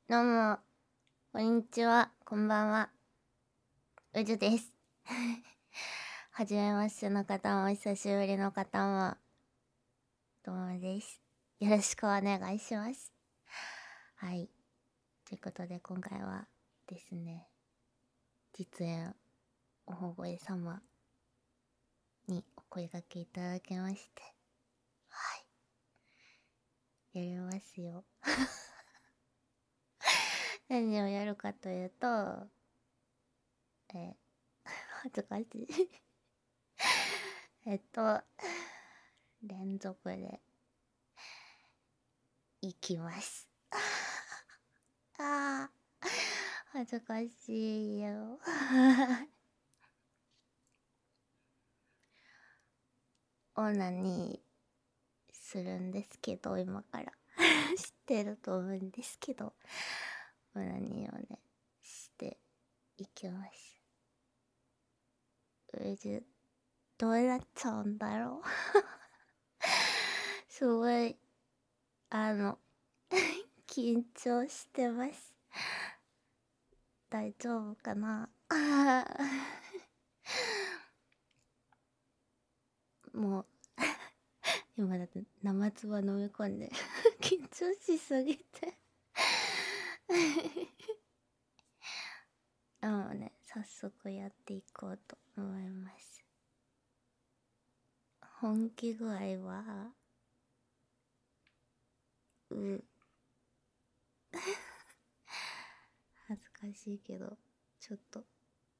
どうも、こんにちは、こんばんは。うじゅです。はじめましての方も、久しぶりの方も、どうもです。よろしくお願いします。はい。ということで、今回はですね、実演おほごえ様にお声掛けいただきまして、はい。やりますよ。何をやるかというと、恥ずかしい。連続でいきます。あー、恥ずかしいよ。オナニーするんですけど、今から。知ってると思うんですけど、オナニーをね、していきます。どうなっちゃうんだろう。すごい、緊張してます。大丈夫かな。もう、今だって生唾飲み込んで緊張しすぎて早速やっていこうと思います。本気具合は恥ずかしいけど、ちょっと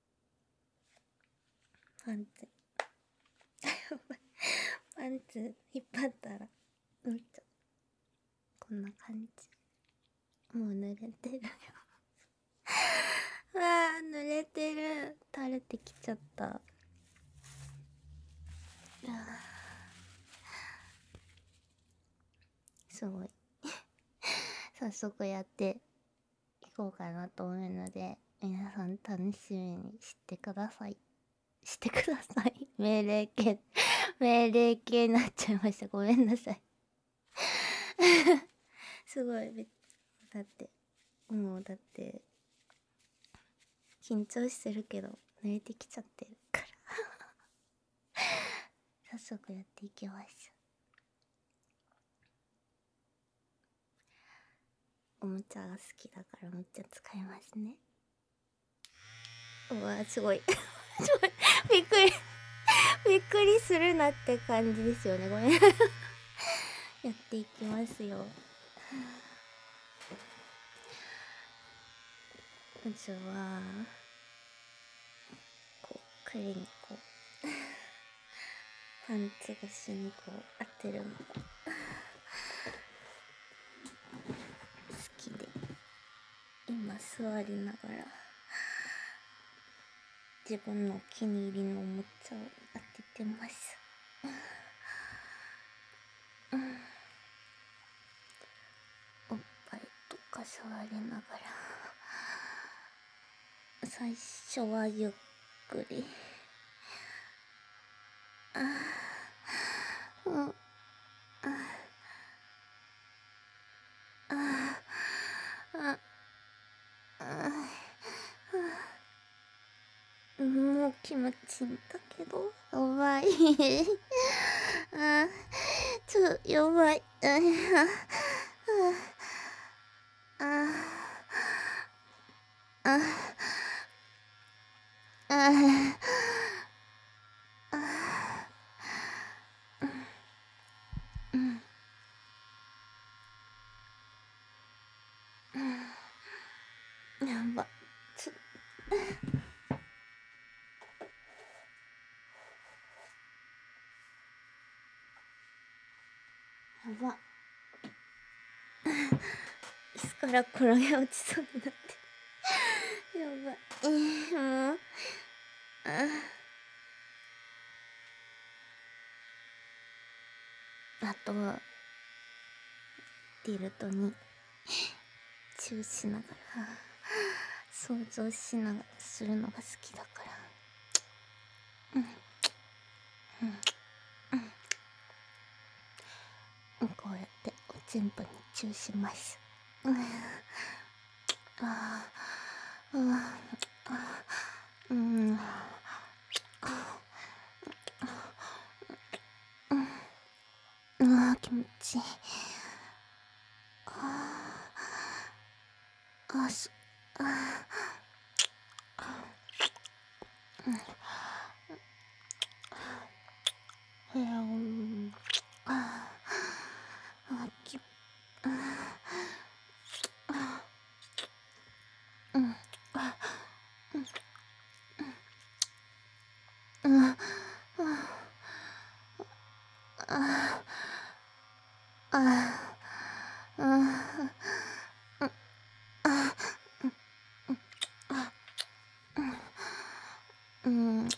パンツパンツ引っ張ったらこんな感じ。もう濡れてるよ。わあ、濡れてる。垂れてきちゃった。すごい。早速やっていこうかなと思うので、皆さん楽しみにしてください。してください。命令系になっちゃいました。ごめんなさい。すごい。だって、緊張してるけど、慣れてきちゃってるから。早速やっていきます。おもちゃが好きだからめっちゃ使いますね。うわ、すごい。びっくり。びっくりするなって感じですよね。ごめん。やっていきますよ。まずは、これにパンツ越しに当てるのが好きで、今座りながら自分のお気に入りのおもちゃを当ててます。おっぱいとか触りながら、最初はゆっくり、もう気持ちいいんだけど、やばい。やばい。やば。やば。椅子から転げ落ちそうになって。やばい。もう。あとは、ディルトにチューしながら、想像しながらするのが好きだから。こうやっておちんぽにチューします。 あーうん、気持ちいい。あすあきうん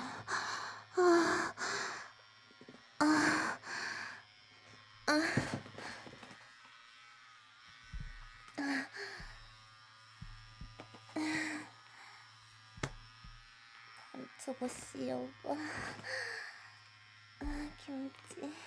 過ごしよう。気持ちいい。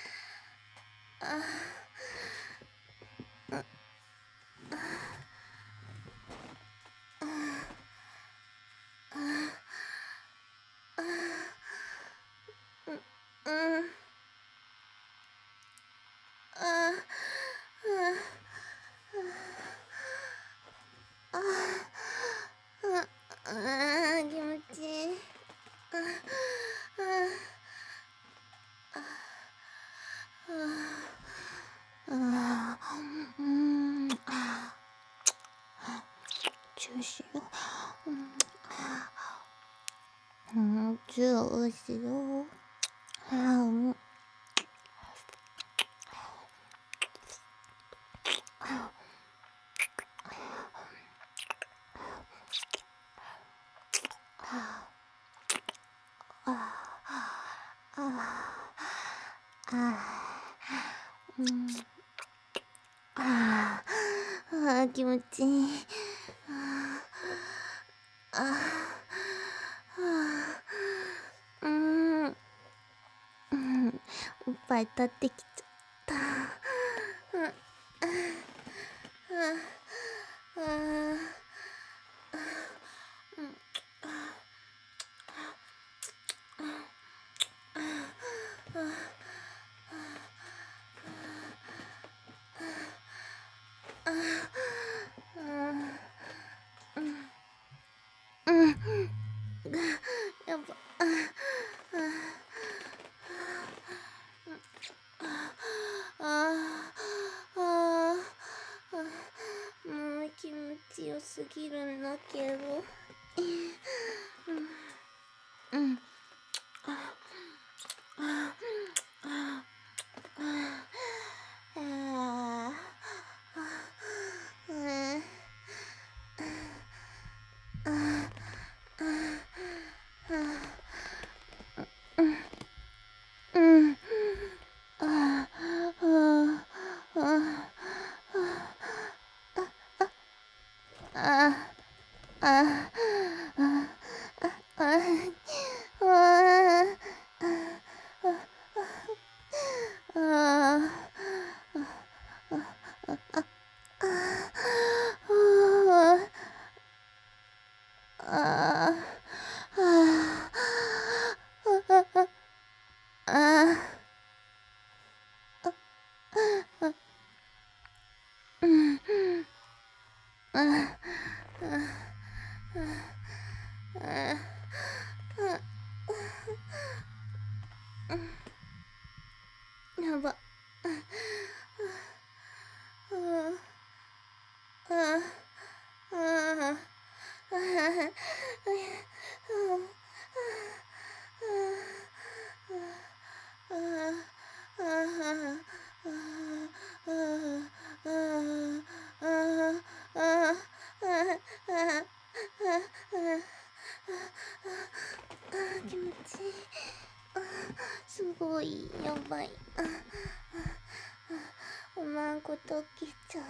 気持ちいい。チューしよう。チューしよう。気持ちいい。おっぱい立ってきちゃった。やば。もう気持ちよすぎるんだけど。やば。気持ちいい。すごいやばい。おまんこと起きちゃう。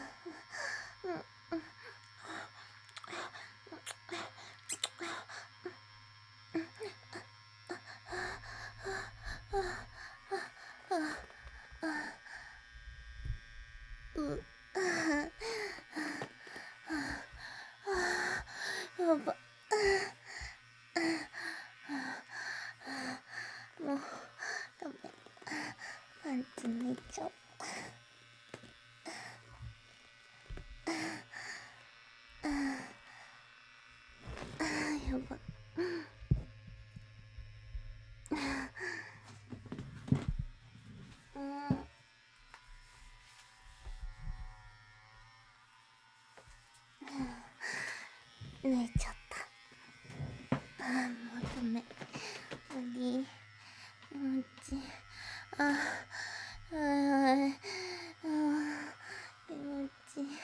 寝ちゃった。もうダメ。無理。気持ちいい。気持ちいい。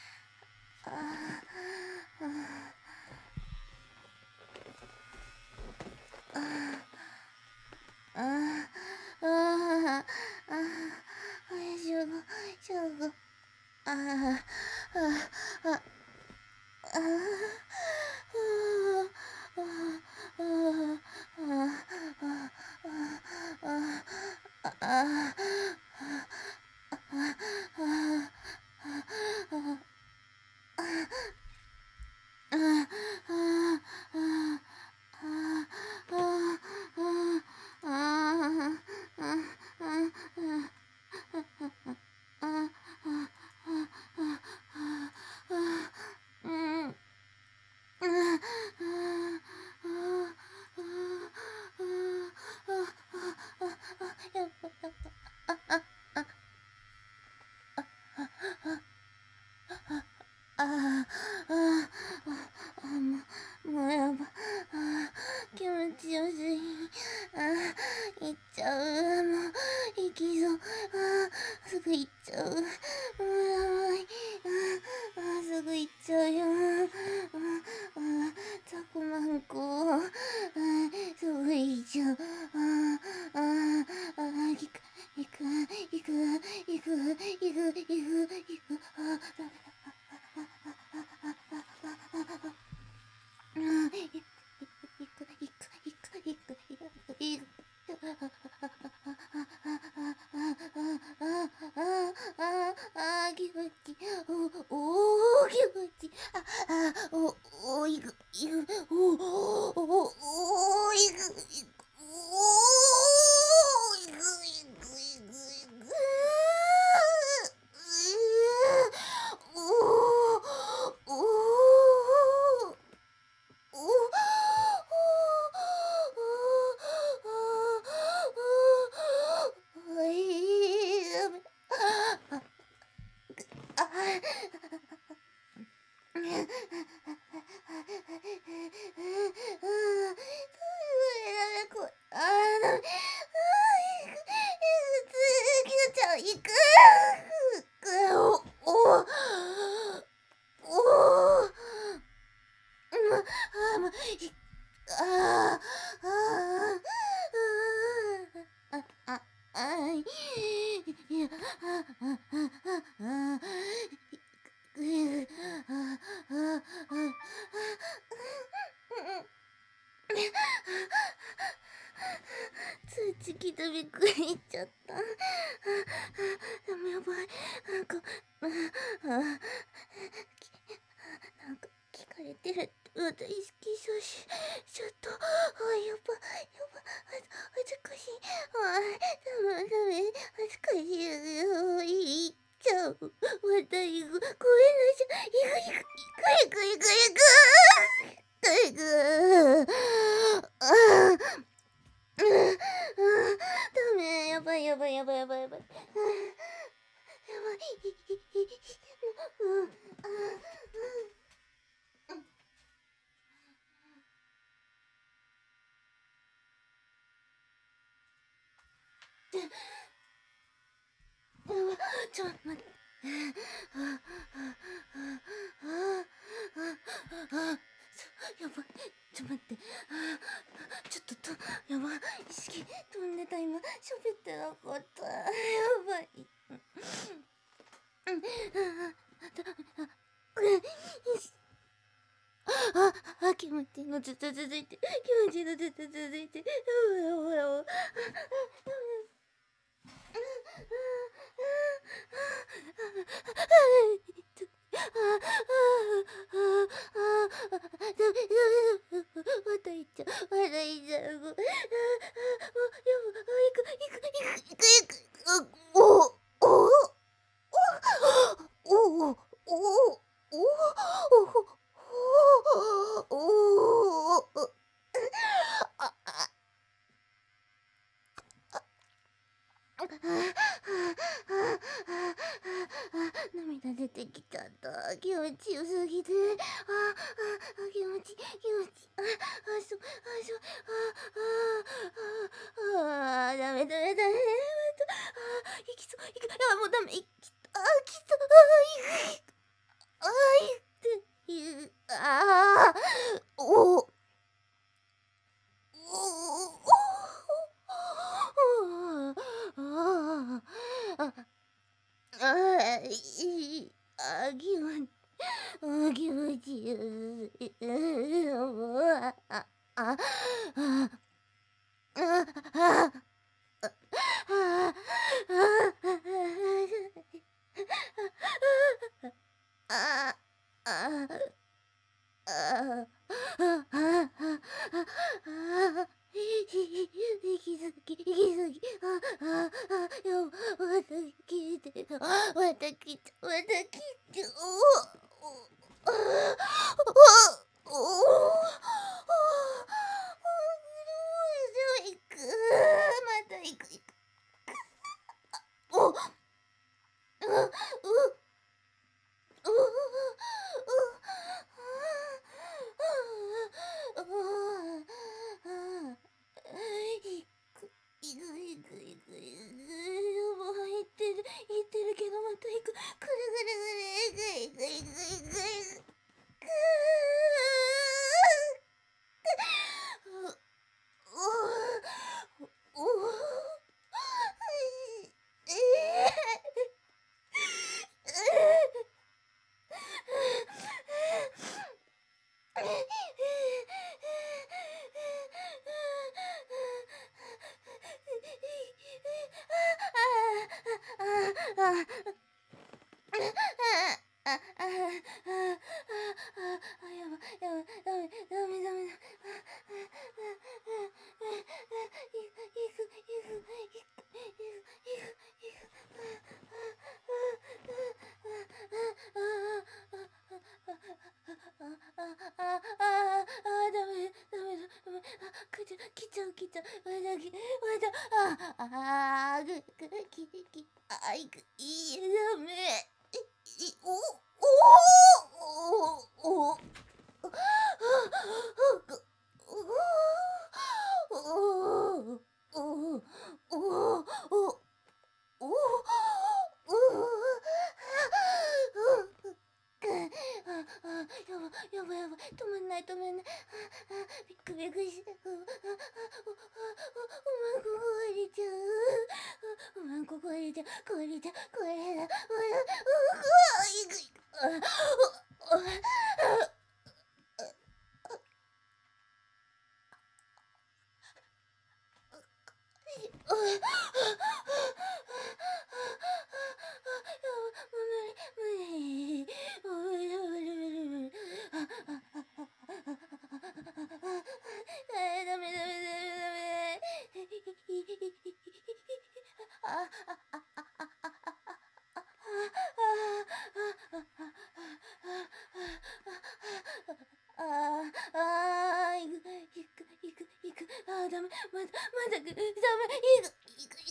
しょうご。もうやば。気持ちよすぎ。行っちゃう。もう、行きそう。すぐ行っちゃう。もうやばい。すぐ行っちゃうよ。ザコマンコ。すぐ行っちゃう。行く。気持ちいい。気持ちいい。通知来た。びっくりしちゃった。でもやばい。なんか聞かれてる。大好きそうしちょっと。やば恥ずかしい。ダメ恥ずかしい。行っちゃう。また行く。ごめんなさい。行く。ダメ。やばい。ちょっと待って。やばい。ちょっと待って。ちょっとやばい。意識飛んでた。今喋ってなかった。やばい。気持ちいいのずっと続いて。やばい。また行っちゃう。涙出てきた。 ちゃった。気持ちよすぎて。気持ち。ダメ。いきそう。もうダメ。きた。お気持ちよまた来た。また行く。言ってるけどまた行く。ぐるぐる。来ちゃう。いいえ、ダメ。やばい。止まんない。びっくりして。おまんこ壊れちゃう。これだ。ダメ。行く。ダメ。まだダメ。行く。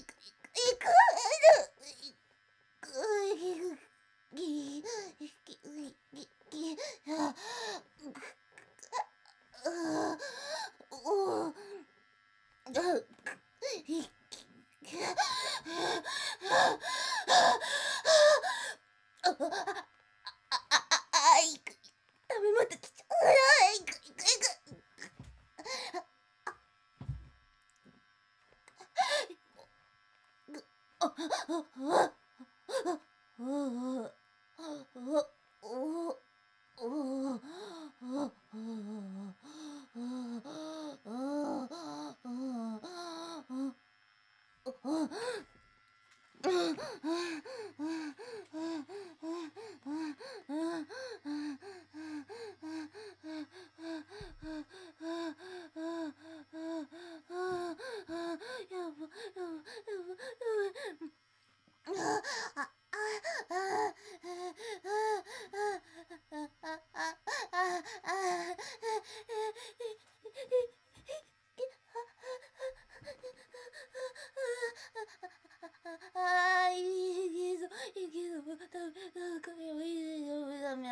ダメ、また来ちゃう。行く。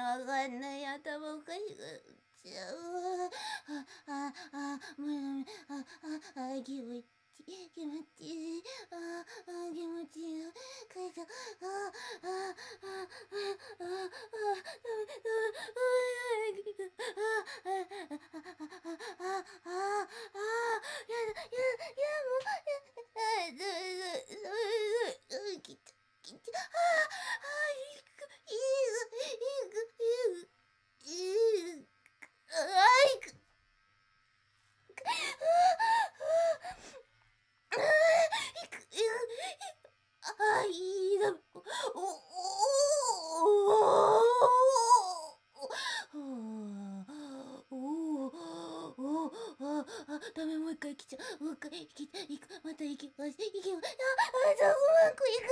わかんない。頭おかしくなっちゃう。もうダメ。気持ちいい。気持ちいい。気持ちいい。書いた。いいだ。ダメ、もう一回来ちゃう。もう一回行く。また行きます。うまくいく。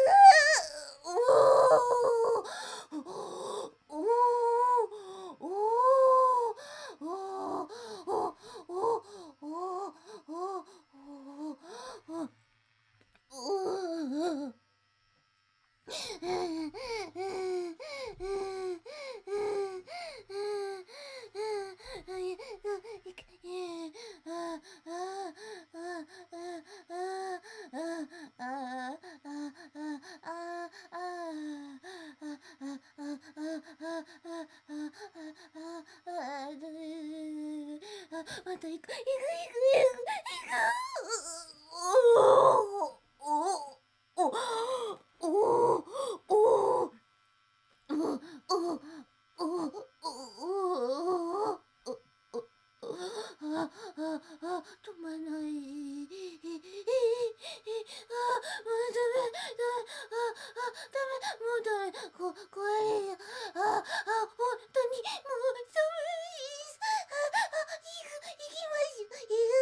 また行く。止まない。もうダメ。ダメ。もうダメ。怖いよ。本当にもう寒い。行きましょう。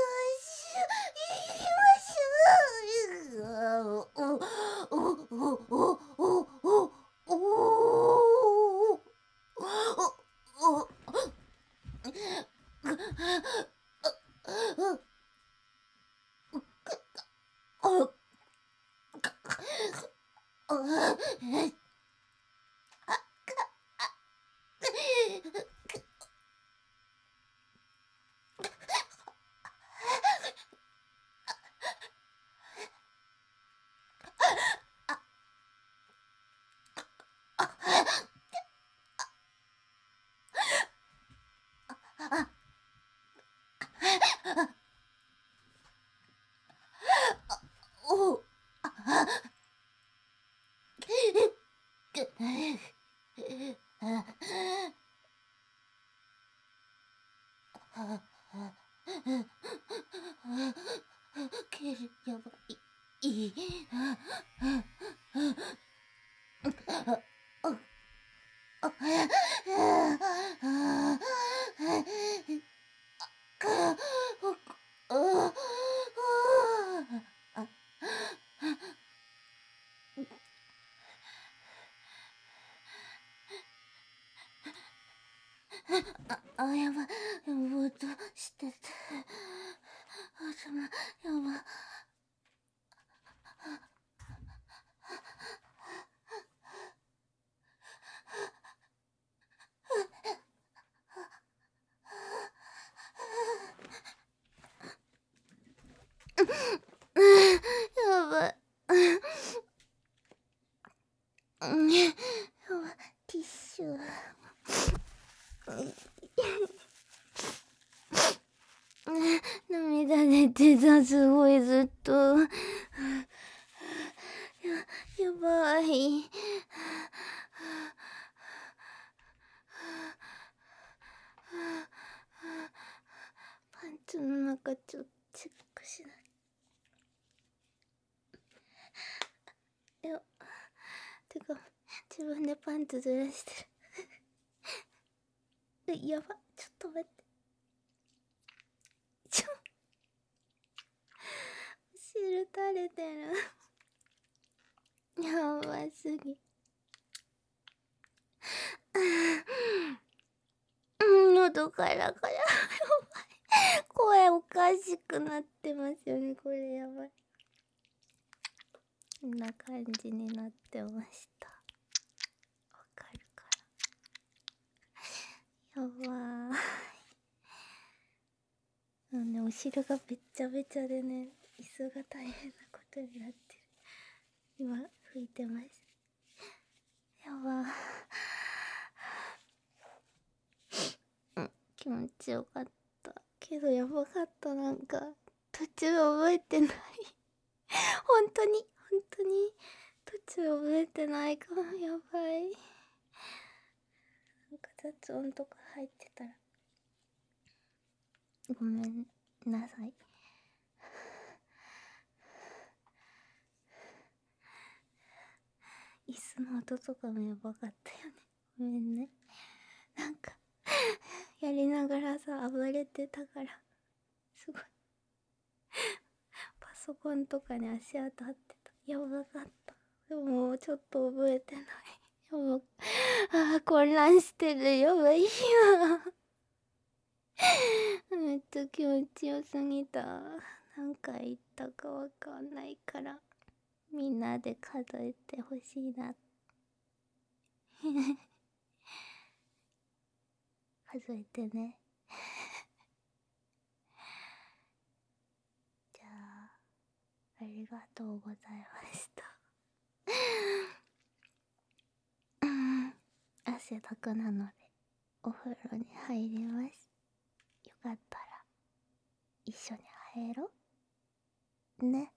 やばい。やばい。ぼーっとしてた。やばい。やばい。ティッシュ。涙出てた、すごいずっと。やばい。パンツの中ちょっとチェックしない。てか、自分でパンツずらしてる。やば、ちょっと待って。汁垂れてる。やばすぎ。喉からからやばい。声おかしくなってますよね。これやばい。こんな感じになってました。わかるかお尻がべっちゃべちゃでね、椅子が大変なことになってる。今拭いてます。やば気持ちよかったけどやばかった。なんか途中覚えてない本当に途中覚えてないかも。やばい。なんか雑音とか入ってたらごめんなさい。椅子の音とかもやばかったよね。ごめんね。なんかやりながらさ暴れてたからすごいパソコンとかに足当たってた。やばかった。でももうちょっと覚えてない。やば混乱してる。やばいよめっちゃ気持ちよすぎた。何回言ったかわかんないからみんなで数えてほしいな数えてねじゃあありがとうございました汗だくなのでお風呂に入ります。よかったら一緒に入ろうね。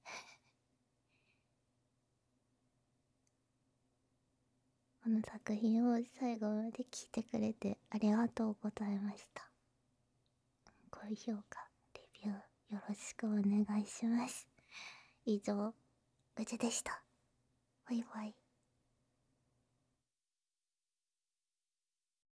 この作品を最後まで聞いてくれてありがとうございました。高評価レビューよろしくお願いします。以上うちでした。バイバイ。